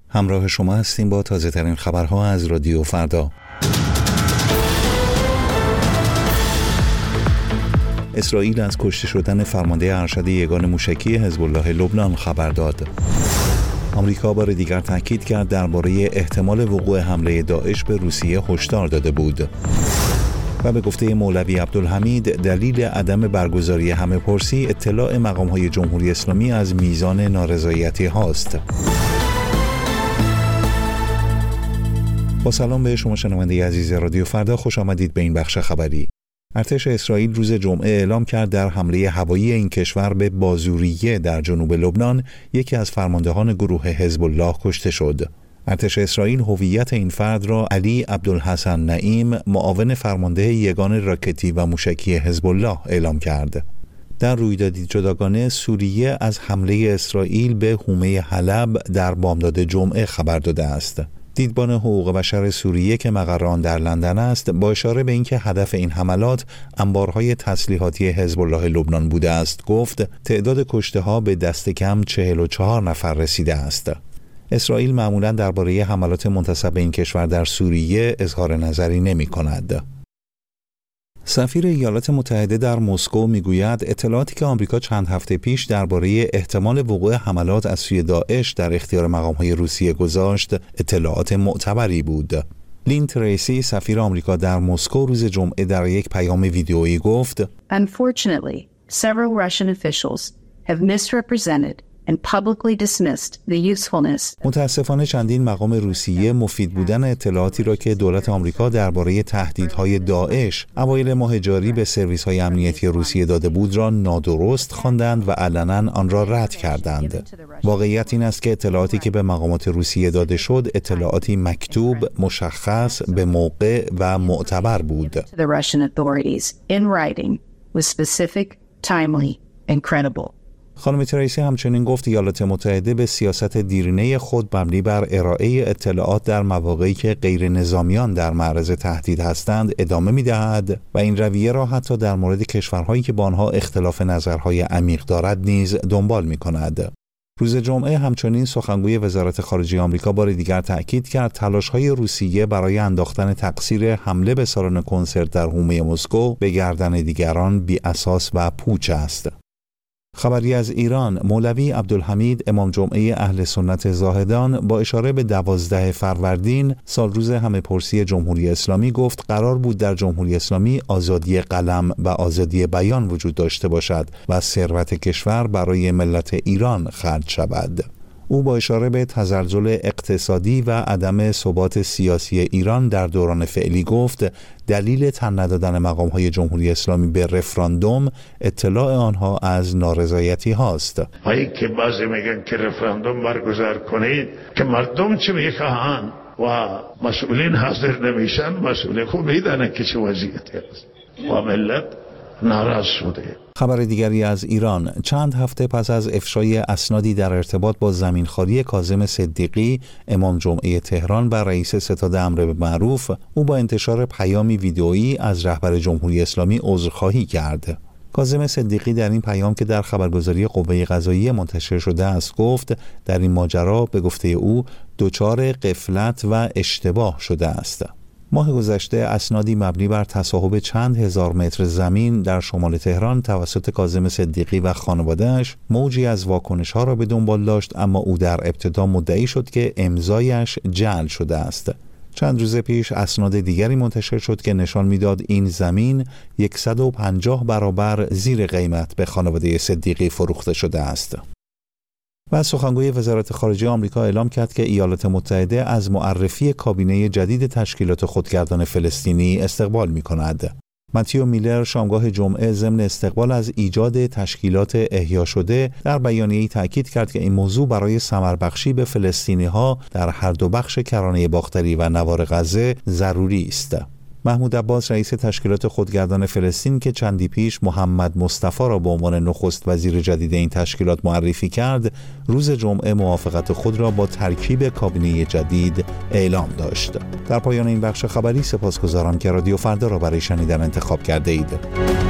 همراه شما هستیم با تازه ترین خبرها از رادیو فردا. اسرائیل از کشته شدن فرمانده ارشد یگان موشکی حزب الله لبنان خبر داد. آمریکا بار دیگر تاکید کرد درباره احتمال وقوع حمله داعش به روسیه هشدار داده بود. و به گفته مولوی عبدالحمید دلیل عدم برگزاری همه‌پرسی اطلاع مقام‌های جمهوری اسلامی از میزان نارضایتی هاست. با سلام به شما شنونده عزیز رادیو فردا، خوش آمدید به این بخش خبری. ارتش اسرائیل روز جمعه اعلام کرد در حمله هوایی این کشور به بازوریه در جنوب لبنان یکی از فرماندهان گروه حزب الله کشته شد. ارتش اسرائیل هویت این فرد را علی عبدالحسن نعیم، معاون فرمانده یگان راکتی و موشکی حزب الله اعلام کرد. در رویدادی جداگانه سوریه از حمله اسرائیل به حومه حلب در بامداد جمعه خبر داده است. دیدبان حقوق بشر سوریه که مقر آن در لندن است، با اشاره به اینکه هدف این حملات انبارهای تسلیحاتی حزب الله لبنان بوده است، گفت تعداد کشته‌ها به دست کم 44 نفر رسیده است. اسرائیل معمولاً درباره حملات منتسب به این کشور در سوریه اظهار نظری نمی‌کند. سفیر ایالات متحده در مسکو میگوید اطلاعاتی که آمریکا چند هفته پیش درباره احتمال وقوع حملات از سوی داعش در اختیار مقام‌های روسیه گذاشت، اطلاعات معتبری بود. لین تریسی، سفیر آمریکا در مسکو، روز جمعه در یک پیام ویدیویی گفت: Unfortunately, several Russian officials have misrepresented and publicly dismissed the usefulness. متاسفانه چندین مقام روسیه مفید بودن اطلاعاتی را که دولت آمریکا درباره تهدیدهای داعش اوایل ماه جاری به سرویس‌های امنیتی روسیه داده بود را نادرست خواندند و علنا آن را رد کردند. واقعیت این است که اطلاعاتی که به مقامات روسیه داده شد اطلاعاتی مکتوب، مشخص، به موقع و معتبر بود. The Russian authorities in writing was specific, timely and credible. خانم تریسی همچنین گفت ایالات متحده به سیاست دیرینه خود مبنی بر ارائه اطلاعات در مواقعی که غیر نظامیان در معرض تهدید هستند ادامه می‌دهد و این رویه را حتی در مورد کشورهایی که با آنها اختلاف نظرهای عمیق دارد نیز دنبال می‌کند. روز جمعه همچنین سخنگوی وزارت خارجه آمریکا بار دیگر تأکید کرد تلاش‌های روسیه برای انداختن تقصیر حمله به سالن کنسرت در حومه مسکو به گردن دیگران بی‌اساس و پوچ است. خبری از ایران، مولوی عبدالحمید امام جمعه اهل سنت زاهدان با اشاره به 12 فروردین سالروز همه‌پرسی جمهوری اسلامی گفت قرار بود در جمهوری اسلامی آزادی قلم و آزادی بیان وجود داشته باشد و ثروت کشور برای ملت ایران خرج شود. او با اشاره به تزلزل اقتصادی و عدم ثبات سیاسی ایران در دوران فعلی گفت دلیل تن ندادن مقام‌های جمهوری اسلامی به رفراندوم اطلاع آنها از نارضایتی هاست. هایی که بعضی میگن که رفراندوم برگزار کنید که مردم چه میخواهند و مسئولین حاضر نمیشن، مسئولین خوب میدانن که چه وضعیتی هست و ملت ناراض شده. خبر دیگری از ایران، چند هفته پس از افشای اسنادی در ارتباط با زمینخواری کاظم صدیقی امام جمعه تهران و رئیس ستاد امر بالمعروف، او با انتشار پیامی ویدئویی از رهبر جمهوری اسلامی عذرخواهی کرد. کاظم صدیقی در این پیام که در خبرگزاری قوه قضاییه منتشر شده است گفت در این ماجرا به گفته او دچار غفلت و اشتباه شده است. ماه گذشته اسنادی مبنی بر تصاحب چند هزار متر زمین در شمال تهران توسط کاظم صدیقی و خانواده‌اش موجی از واکنش‌ها را به دنبال داشت، اما او در ابتدا مدعی شد که امضایش جعل شده است. چند روز پیش اسناد دیگری منتشر شد که نشان می‌داد این زمین 150 برابر زیر قیمت به خانواده صدیقی فروخته شده است. و سخنگوی وزارت خارجه آمریکا اعلام کرد که ایالات متحده از معرفی کابینه جدید تشکیلات خودگردان فلسطینی استقبال می‌کند. متیو میلر شامگاه جمعه ضمن استقبال از ایجاد تشکیلات احیا شده در بیانیه‌ای تاکید کرد که این موضوع برای ثمربخشی به فلسطینی‌ها در هر دو بخش کرانه باختری و نوار غزه ضروری است. محمود عباس رئیس تشکیلات خودگردان فلسطین که چندی پیش محمد مصطفی را به عنوان نخست وزیر جدید این تشکیلات معرفی کرد، روز جمعه موافقت خود را با ترکیب کابینه جدید اعلام داشت. در پایان این بخش خبری سپاسگزارم که رادیو فردا را برای شنیدن انتخاب کرده اید.